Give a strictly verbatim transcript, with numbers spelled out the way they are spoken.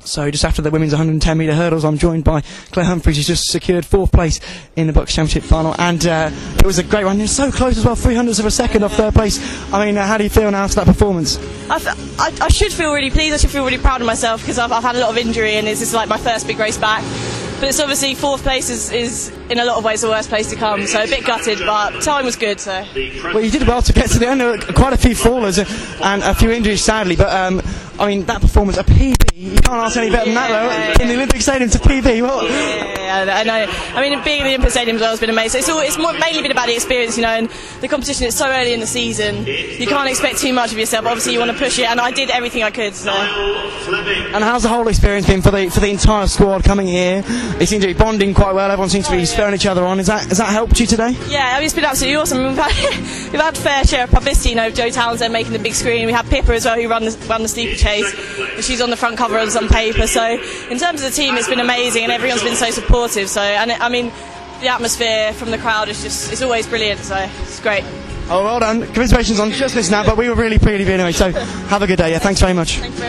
So just after the women's one hundred ten metre hurdles, I'm joined by Claire Humphries, who's just secured fourth place in the Bucks Championship final, and uh, it was a great run. You're so close as well, three hundredths of a second off third place. I mean, uh, how do you feel now after that performance? I, f- I, I should feel really pleased. I should feel really proud of myself because I've, I've had a lot of injury and this is like my first big race back. But it's obviously fourth place is, is in a lot of ways the worst place to come, so a bit gutted, but time was good. So. Well, you did well to get to the end. There were quite a few fallers and a few injuries, sadly. But um, I mean, that performance, a P B, you can't ask any better than that, though. In the Olympic Stadium to P B, what? Yeah, I know. I mean, being in the Olympic Stadium as well has been amazing. It's, all, it's more, mainly been about the experience, you know, and the competition is so early in the season. You can't expect too much of yourself. But obviously, you want to push it, and I did everything I could. So. And how's the whole experience been for the for the entire squad coming here? They seem to be bonding quite well. Everyone seems to be spurring each other on. Is that has that helped you today? Yeah, I mean, it's been absolutely awesome. We've had we've had fair share of publicity. You know, Joe Townsend making the big screen. We had Pippa as well, who ran the, ran the steeplechase. She's on the front cover of some paper. So in terms of the team, it's been amazing, and everyone's been so supportive. So and it, I mean, the atmosphere from the crowd is just it's always brilliant. So it's great. Oh, well done. Congratulations on just this now, but we were really pleased with you anyway. So have a good day. Yeah, thanks very much. Thank you very